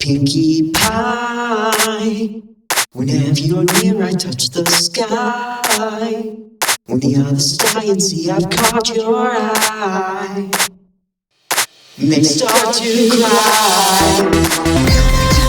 pinkie pie. Whenever you're near, I touch the sky. On the other side, and see I've caught your eye. And they start to cry.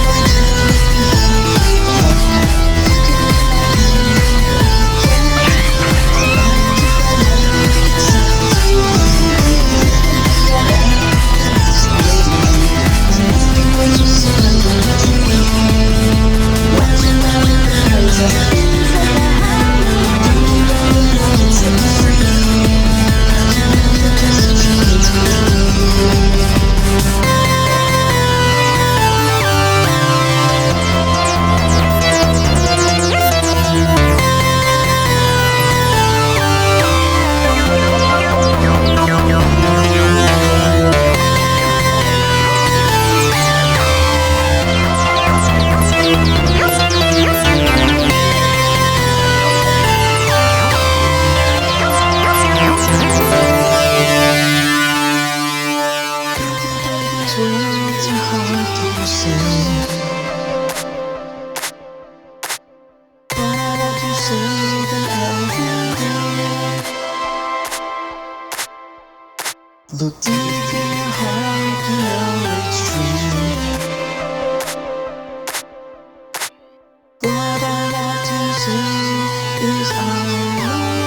Words are hard to say, but I want to say them every day. Look deep in your heart to know it's true. What I want to say is I love you.